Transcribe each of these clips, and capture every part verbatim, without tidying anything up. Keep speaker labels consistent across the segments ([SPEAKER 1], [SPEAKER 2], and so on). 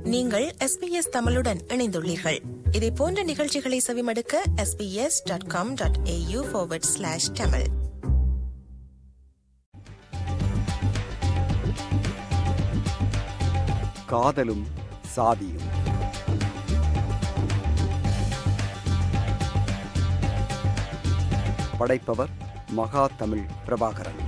[SPEAKER 1] நீங்கள் S B S தமிழுடன் இணைந்துள்ளீர்கள். இதே போன்ற நிகழ்ச்சிகளை செவிமடுக்க S B S dot com dot A U forward slash Tamil.
[SPEAKER 2] காதலும் சாதியும். படைப்பவர் மகா தமிழ் பிரபாகரன்.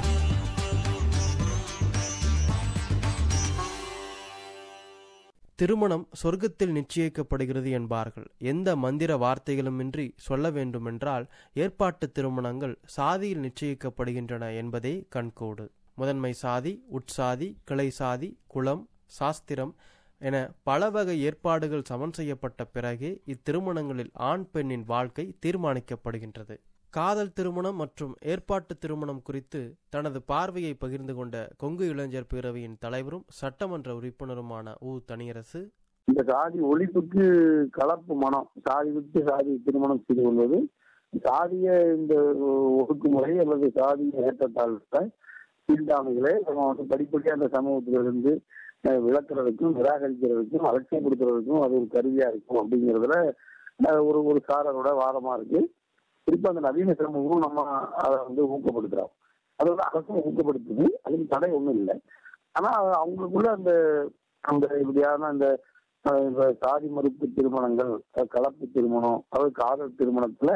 [SPEAKER 3] திருமணம் சொர்க்கத்தில் நிச்சயிக்கப்படுகிறது என்பார்கள். எந்த மந்திர வார்த்தைகளுமின்றி சொல்ல வேண்டுமென்றால் ஏற்பாட்டு திருமணங்கள் சாதியில் நிச்சயிக்கப்படுகின்றன என்பதே கண்கோடு. முதன்மை சாதி, உட்சாதி, கிளை சாதி, குலம், சாஸ்திரம் என பல வகை ஏற்பாடுகள் சமன் செய்யப்பட்ட பிறகே இத்திருமணங்களில் ஆண் பெண்ணின் வாழ்க்கை தீர்மானிக்கப்படுகின்றது. காதல் திருமணம் மற்றும் ஏற்பாட்டு திருமணம் குறித்து தனது பார்வையை பகிர்ந்து கொண்ட கொங்கு இளைஞர் பேரவையின் தலைவரும் சட்டமன்ற உறுப்பினருமான உ தனியரசு,
[SPEAKER 4] இந்த சாதி ஒழிப்புக்கு கலப்பு மனம், சாதி விட்டு சாதி திருமணம் செய்து கொள்வது சாதிய இந்த ஒடுக்குமுறை அல்லது சாதிய ஏற்றத்தாழ்வுகளை தீண்டாமைகளை நம்ம வந்து படிப்படியாக அந்த சமூகத்திலிருந்து விளக்குறதுக்கும் நிராகரிக்கிறதுக்கும் அலட்சியப்படுத்துறதுக்கும் அது ஒரு கருவியா இருக்கும் அப்படிங்கிறதுல ஒரு ஒரு சாரரோட வாதமா இருக்கு. குறிப்பா அந்த நவீன சமூகமும் நம்ம அதை வந்து ஊக்கப்படுத்துறோம். அதை வந்து அரசும் ஊக்கப்படுத்துது, அதுக்கு தடை ஒன்றும் இல்லை. ஆனா அவங்களுக்குள்ள அந்த அந்த இப்படியான அந்த சாதி மறுப்பு திருமணங்கள், கலப்பு திருமணம், அதாவது காதல் திருமணத்துல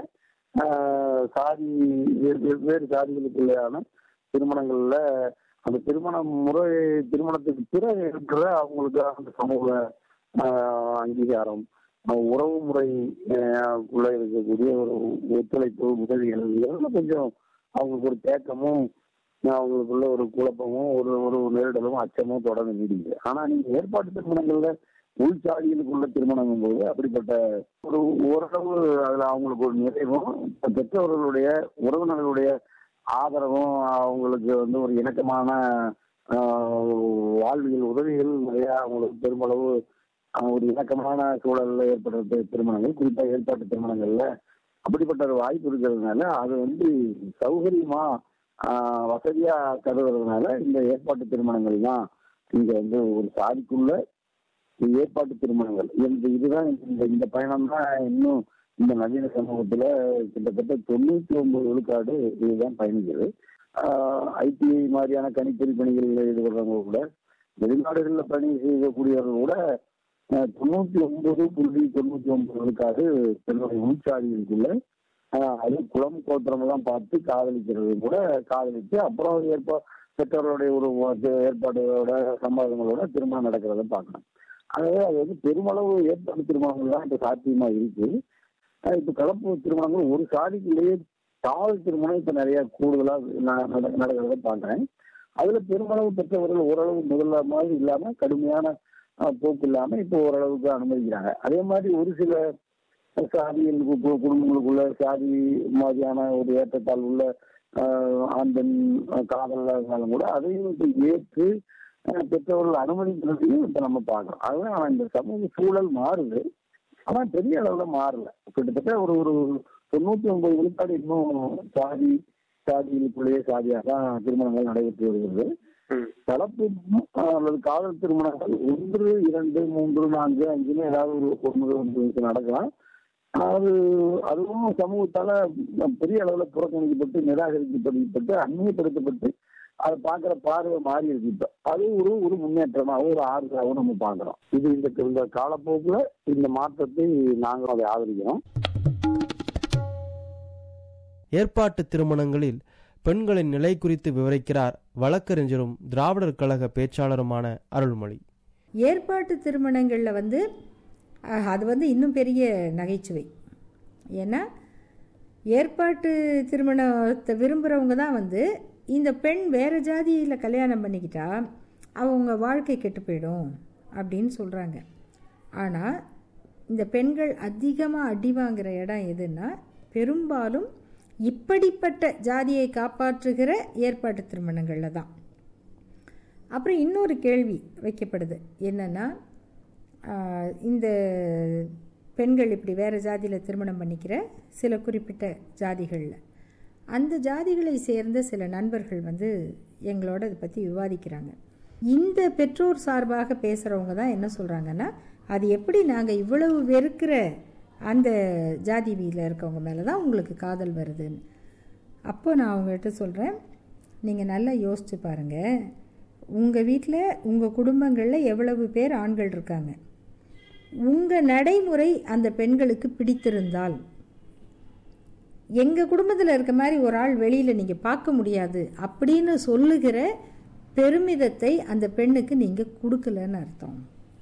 [SPEAKER 4] சாதி வெவ்வேறு சாதிகளுக்குள்ளான திருமணங்கள்ல அந்த திருமண முறை திருமணத்துக்கு பிறகு இருக்கிற அவங்களுக்கு அந்த சமூக அங்கீகாரம், உறவு முறைக்குள்ள இருக்கக்கூடிய ஒரு ஒத்துழைப்பு, உதவிகள் இதெல்லாம் கொஞ்சம் அவங்களுக்கு ஒரு தேக்கமும் அவங்களுக்குள்ள ஒரு குழப்பமும் ஒரு ஒரு நெருடலும் அச்சமும் தொடர்ந்து நீடிக்குது. ஆனா நீங்க ஏற்பாட்டு திருமணங்கள்ல உள்சாதிகளுக்குள்ள திருமணம் போது அப்படிப்பட்ட ஒரு ஓரளவு அதுல அவங்களுக்கு ஒரு நிறைவும் பெற்றவர்களுடைய உறவினர்களுடைய ஆதரவும் அவங்களுக்கு வந்து ஒரு இணக்கமான வாழ்வியல் உதவிகள் நிறைய அவங்களுக்கு பெருமளவு ஒரு இணக்கமான சூழல்ல ஏற்படுற திருமணங்கள், குறிப்பா ஏற்பாட்டு திருமணங்கள்ல அப்படிப்பட்ட ஒரு வாய்ப்பு இருக்கிறதுனால அது வந்து சௌகரியமா ஆஹ் வசதியா கருதுறதுனால இந்த ஏற்பாட்டு திருமணங்கள் தான் இங்க வந்து ஒரு சாதிக்குள்ள ஏற்பாட்டு திருமணங்கள் இந்த இதுதான் இந்த இந்த பயணம் தான் இன்னும் இந்த நவீன சமூகத்துல கிட்டத்தட்ட தொண்ணூத்தி ஒன்பது விழுக்காடு இதுதான் பயணிக்குது. ஆஹ் ஐடிஐ மாதிரியான கணிப்பொறி பணிகளில் ஈடுபடுறவங்க கூட, வெளிநாடுகளில் பணி செய்யக்கூடியவர்கள் கூட தொண்ணூத்தி ஒன்பது புள்ளி தொண்ணூத்தி ஒன்பது விழுக்காடு தன்னுடைய உள்சாதிகளுக்குள்ள அது குளம் கோத்திரம் எல்லாம் பார்த்து காதலிக்கிறது கூட காதலிச்சு அப்புறம் ஏற்பா பெற்றோர்களுடைய ஒரு ஏற்பாடுகளோட சம்பாதங்களோட திருமணம் நடக்கிறத பார்க்கணும். ஆகவே அது வந்து பெருமளவு ஏற்பாடு திருமணங்கள் தான் இப்ப சாத்தியமா இருக்கு. இப்ப கலப்பு திருமணங்கள் ஒரு சாதிக்குள்ளேயே காதல் திருமணம் இப்ப நிறைய கூடுதலா நடக்கிறத பாக்குறேன். அதுல பெருமளவு பெற்றவர்கள் ஓரளவு முதல்ல மாதிரி இல்லாம கடுமையான போக்கு இல்லாம இப்போ ஓரளவுக்கு அனுமதிக்கிறாங்க. அதே மாதிரி ஒரு சில சாதிகள் குடும்பங்களுக்குள்ள சாதி மாதிரியான ஒரு ஏற்றத்தால் உள்ள ஆண் பெண் காதல் இருந்தாலும் கூட அதையும் இப்போ ஏற்று பெற்றவர்கள் அனுமதிக்கிறதையும் இப்ப நம்ம பார்க்கறோம். அதுதான் ஆனா இந்த சமூக சூழல் மாறுது, ஆனா பெரிய அளவுல மாறல. கிட்டத்தட்ட ஒரு ஒரு தொண்ணூத்தி ஒன்பது விழுக்காடு இன்னும் சாதி சாதிகளுக்குள்ளேயே சாதியாக தான் திருமணங்கள் நடைபெற்று வருகிறது. கலப்பு அல்லது காதல் திருமணங்கள் ஒன்று, இரண்டு, மூன்று, நான்கு, அஞ்சுன்னு ஏதாவது ஒரு ஒன்று நடக்கலாம். அது அதுவும் சமூகத்தால பெரிய அளவுல புறக்கணிக்கப்பட்டு நிராகரிக்கப்பட்டு அந்நியப்படுத்தப்பட்டு அதை பார்க்குற பார்வை மாறி இருக்கு. இப்ப அது ஒரு ஒரு முன்னேற்றமாகவும் ஒரு ஆறுதலாகவும் நம்ம பார்க்கிறோம். இது இந்த இந்த காலப்போக்குல இந்த மாற்றத்தை நாங்கள் அதை ஆதரிக்கிறோம்.
[SPEAKER 3] ஏற்பாட்டு திருமணங்களில் பெண்களின் நிலை குறித்து விவரிக்கிறார் வழக்கறிஞரும் திராவிடர் கழக பேச்சாளருமான அருள்மொழி.
[SPEAKER 5] ஏற்பாட்டு திருமணங்களில் வந்து அது வந்து இன்னும் பெரிய நகைச்சுவை. ஏன்னா ஏற்பாட்டு திருமணத்தை விரும்புகிறவங்க தான் வந்து இந்த பெண் வேறு ஜாதியில் கல்யாணம் பண்ணிக்கிட்டா அவங்க வாழ்க்கை கெட்டு போயிடும் அப்படின்னு சொல்கிறாங்க. ஆனால் இந்த பெண்கள் அதிகமாக அடி வாங்குகிற இடம் எதுன்னா பெரும்பாலும் இப்படிப்பட்ட ஜாதியை காப்பாற்றுகிற ஏற்பாட்டு திருமணங்களில் தான். அப்புறம் இன்னொரு கேள்வி வைக்கப்படுது, என்னென்னா இந்த பெண்கள் இப்படி வேறு ஜாதியில் திருமணம் பண்ணிக்கிற சில குறிப்பிட்ட ஜாதிகளில் அந்த ஜாதிகளை சேர்ந்த சில நண்பர்கள் வந்து எங்களோட இதை பற்றி விவாதிக்கிறாங்க. இந்த பெற்றோர் சார்பாக பேசுகிறவங்க தான் என்ன சொல்கிறாங்கன்னா, அது எப்படி நாங்கள் இவ்வளவு வெறுக்கிற அந்த ஜாதி வீட்டில் இருக்கவங்க மேலே தான் உங்களுக்கு காதல் வருதுன்னு. அப்போ நான் அவங்ககிட்ட சொல்கிறேன், நீங்கள் நல்லா யோசிச்சு பாருங்கள், உங்கள் வீட்டில் உங்கள் குடும்பங்களில் எவ்வளவு பேர் ஆண்கள் இருக்காங்க. உங்கள் நடைமுறை அந்த பெண்களுக்கு பிடித்திருந்தால், எங்கள் குடும்பத்தில் இருக்க மாதிரி ஒரு ஆள் வெளியில் நீங்கள் பார்க்க முடியாது அப்படின்னு சொல்லுகிற பெருமிதத்தை அந்த பெண்ணுக்கு நீங்கள் கொடுக்கலன்னு அர்த்தம்.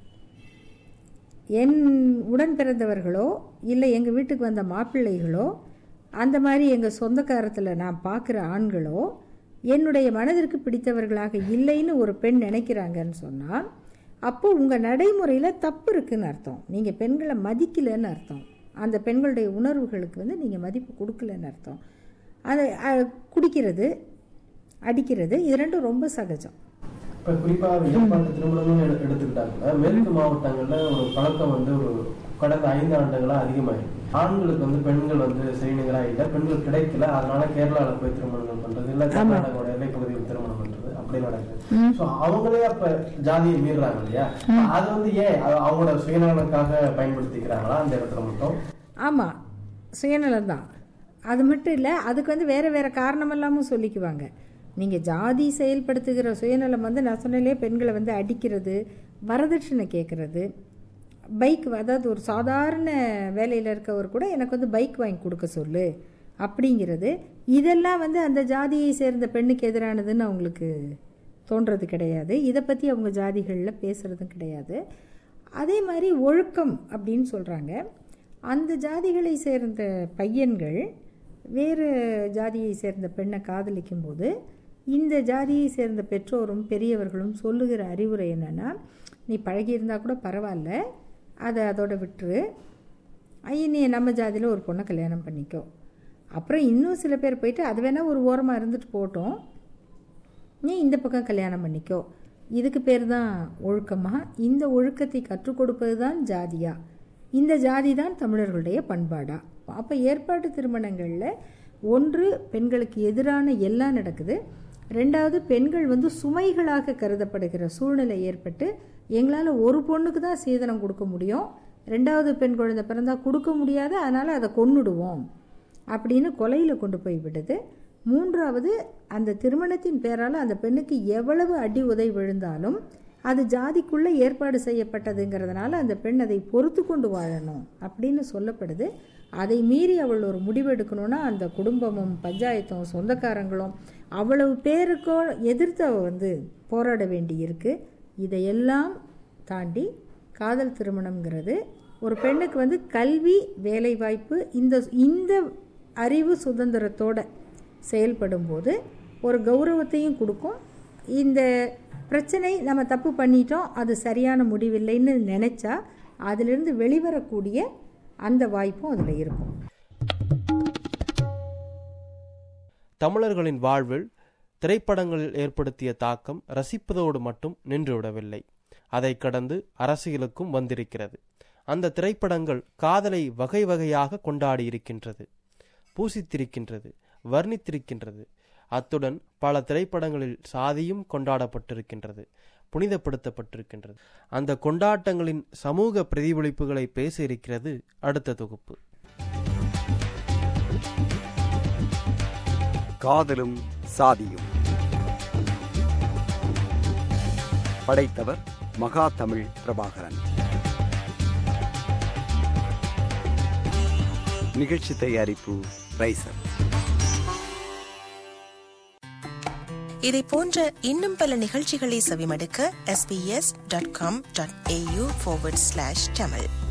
[SPEAKER 5] என் உடன் பிறந்தவர்களோ இல்லை எங்கள் வீட்டுக்கு வந்த மாப்பிள்ளைகளோ அந்த மாதிரி எங்கள் சொந்தக்காரத்தில் நான் பார்க்குற ஆண்களோ என்னுடைய மனதிற்கு பிடித்தவர்களாக இல்லைன்னு ஒரு பெண் நினைக்கிறாங்கன்னு சொன்னால், அப்போ உங்கள் நடைமுறையில் தப்பு இருக்குதுன்னு அர்த்தம். நீங்கள் பெண்களை மதிக்கலைன்னு அர்த்தம். அந்த பெண்களுடைய உணர்வுகளுக்கு வந்து நீங்கள் மதிப்பு கொடுக்கலன்னு அர்த்தம். அதை குடிக்கிறது, அடிக்கிறது, இது ரெண்டும் ரொம்ப சகஜம்.
[SPEAKER 3] இப்போ குறிப்பாக ஏற்பாட்டு திருமணம்னு எடுத்துக்கிட்டாங்க, மேற்கு மாவட்டங்களில் ஒரு பழக்கம் வந்து ஒரு கடந்த ஐந்து ஆண்டுகளாக அதிகமாகிருக்கு. ஆண்களுக்கு வந்து பெண்கள் வந்து சரிநிகராக இல்லை, பெண்கள் கிடைக்கல, அதனால கேரளாவில் போய் திருமணங்கள் பண்ணுறது, இல்லை கர்நாடகோட எல்லை பகுதியில் திருமணம் பண்ணுறது அப்படி நடக்குது. ஸோ அவங்களே அப்போ ஜாதியை மீறுறாங்க இல்லையா? அது வந்து ஏன் அவங்களோட சுயநலனுக்காக பயன்படுத்திக்கிறாங்களா அந்த இடத்துல மட்டும்?
[SPEAKER 5] ஆமாம், சுயநலம் தான். அது மட்டும் இல்லை, அதுக்கு வந்து வேறு வேறு காரணமெல்லாமும் சொல்லிக்குவாங்க. நீங்கள் ஜாதி செயல்படுத்துகிற சுயநலம் வந்து நான் சொன்னாலே பெண்களை வந்து அடிக்கிறது, வரதட்சணை கேட்குறது, பைக், அதாவது ஒரு சாதாரண வேலையில் இருக்கவர் கூட எனக்கு வந்து பைக் வாங்கி கொடுக்க சொல்லு அப்படிங்கிறது, இதெல்லாம் வந்து அந்த ஜாதியை சேர்ந்த பெண்ணுக்கு எதிரானதுன்னு அவங்களுக்கு தோன்றது கிடையாது. இதை பற்றி அவங்க ஜாதிகளில் பேசுகிறதும் கிடையாது. அதே மாதிரி ஒழுக்கம் அப்படின்னு சொல்கிறாங்க. அந்த ஜாதிகளை சேர்ந்த பையன்கள் வேறு ஜாதியை சேர்ந்த பெண்ணை காதலிக்கும் போது இந்த ஜாதியை சேர்ந்த பெற்றோரும் பெரியவர்களும் சொல்லுகிற அறிவுரை என்னென்னா, நீ பழகியிருந்தால் கூட பரவாயில்ல, அதை அதோட விட்டுரு, நீ நம்ம ஜாதியில் ஒரு பொண்ணை கல்யாணம் பண்ணிக்கோ. அப்புறம் இன்னும் சில பேர் போயிட்டு அது வேணால் ஒரு ஓரமாக இருந்துட்டு போட்டோம், நீ இந்த பக்கம் கல்யாணம் பண்ணிக்கோ. இதுக்கு பேர் தான் ஒழுக்கமாக. இந்த ஒழுக்கத்தை கற்றுக் கொடுப்பது தான் ஜாதியா? இந்த ஜாதி தான் தமிழர்களுடைய பண்பாடா? அப்போ ஏற்பாட்டு திருமணங்களில் ஒன்று பெண்களுக்கு எதிரான எல்லாம் நடக்குது, ரெண்டாவது பெண்கள் வந்து சுமைகளாக கருதப்படுகிற சூழ்நிலை ஏற்பட்டு எங்களால் ஒரு பொண்ணுக்கு தான் சீதனம் கொடுக்க முடியும், ரெண்டாவது பெண் குழந்தை பிறந்தால் கொடுக்க முடியாது, அதனால் அதை கொன்னுடுவோம் அப்படின்னு கொலையில் கொண்டு போய் விடுது. மூன்றாவது, அந்த திருமணத்தின் பேரால் அந்த பெண்ணுக்கு எவ்வளவு அடி உதை விழுந்தாலும் அது ஜாதிக்குள்ளே ஏற்பாடு செய்யப்பட்டதுங்கிறதுனால அந்த பெண் அதை பொறுத்து கொண்டு வாழணும் அப்படின்னு சொல்லப்படுது. அதை மீறி அவள் ஒரு முடிவு எடுக்கணும்னா அந்த குடும்பமும் பஞ்சாயத்தும் சொந்தக்காரங்களும் அவ்வளவு பேருக்கோ எதிர்த்து அவள் வந்து போராட வேண்டி இருக்கு. இதையெல்லாம் தாண்டி காதல் திருமணம்ங்கிறது ஒரு பெண்ணுக்கு வந்து கல்வி, வேலைவாய்ப்பு, இந்த இந்த அறிவு சுதந்திரத்தோடு செயல்படும் போது ஒரு கௌரவத்தையும் கொடுக்கும். இந்த பிரச்சனை நம்ம தப்பு பண்ணிட்டோம், அது சரியான முடிவில்லைன்னு நினச்சா அதிலிருந்து வெளிவரக்கூடிய அந்த வாய்ப்பும் அதில் இருக்கும்.
[SPEAKER 3] தமிழர்களின் வாழ்வில் திரைப்படங்களில் ஏற்படுத்திய தாக்கம் ரசிப்பதோடு மட்டும் நின்றுவிடவில்லை, அதை கடந்து அரசியலுக்கும் வந்திருக்கிறது. அந்த திரைப்படங்கள் காதலை வகை வகையாக கொண்டாடி இருக்கின்றது, பூசித்திருக்கின்றது, வர்ணித்திருக்கின்றது. அத்துடன் பல திரைப்படங்களில் சாதியும் கொண்டாடப்பட்டிருக்கின்றது, புனிதப்படுத்தப்பட்டிருக்கின்றது. அந்த கொண்டாட்டங்களின் சமூக பிரதிபலிப்புகளை பேச இருக்கிறது அடுத்த தொகுப்பு.
[SPEAKER 2] காதலும் சாதியும். படைத்தவர் மகா தமிழ் பிரபாகரன். நிகழ்ச்சி தயாரிப்பு ரைசர்.
[SPEAKER 1] இதை போன்ற இன்னும் பல நிகழ்ச்சிகளை செவிமடுக்க S B S dot com dot A U forward slash Tamil